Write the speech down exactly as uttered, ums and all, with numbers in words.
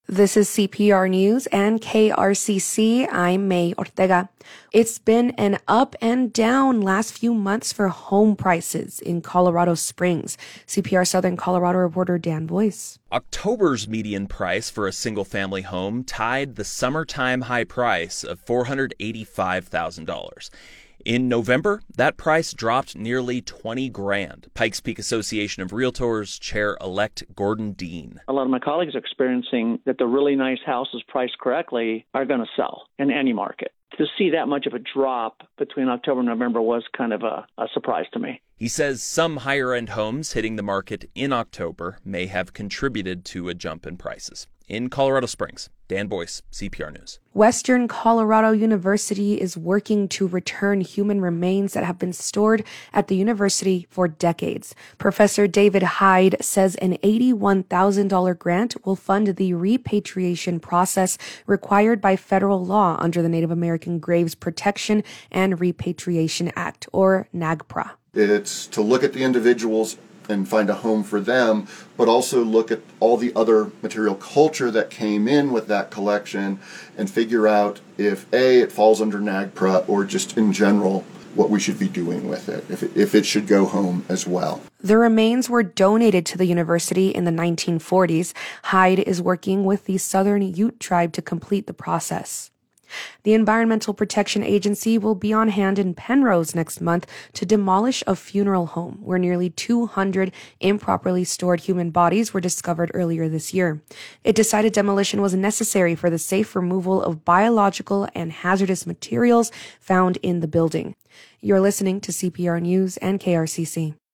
This is C P R News and K R C C. I'm May Ortega. It's been an up and down last few months for home prices in Colorado Springs. C P R Southern Colorado reporter Dan Boyce. October's median price for a single-family home tied the summertime high price of four hundred eighty-five thousand dollars. In November, that price dropped nearly twenty grand. Pikes Peak Association of Realtors Chair-elect Gordon Dean. A lot of my colleagues are experiencing that the really nice houses priced correctly are going to sell in any market. To see that much of a drop between October and November was kind of a, a surprise to me. He says some higher-end homes hitting the market in October may have contributed to a jump in prices. In Colorado Springs, Dan Boyce, C P R News. Western Colorado University is working to return human remains that have been stored at the university for decades. Professor David Hyde says an eighty-one thousand dollars grant will fund the repatriation process required by federal law under the Native American Graves Protection and Repatriation Act, or NAGPRA. It's to look at the individuals and find a home for them, but also look at all the other material culture that came in with that collection and figure out if A, it falls under NAGPRA, or just in general what we should be doing with it, if it, if it should go home as well. The remains were donated to the university in the nineteen forties. Hyde is working with the Southern Ute tribe to complete the process. The Environmental Protection Agency will be on hand in Penrose next month to demolish a funeral home where nearly two hundred improperly stored human bodies were discovered earlier this year. It decided demolition was necessary for the safe removal of biological and hazardous materials found in the building. You're listening to C P R News and K R C C.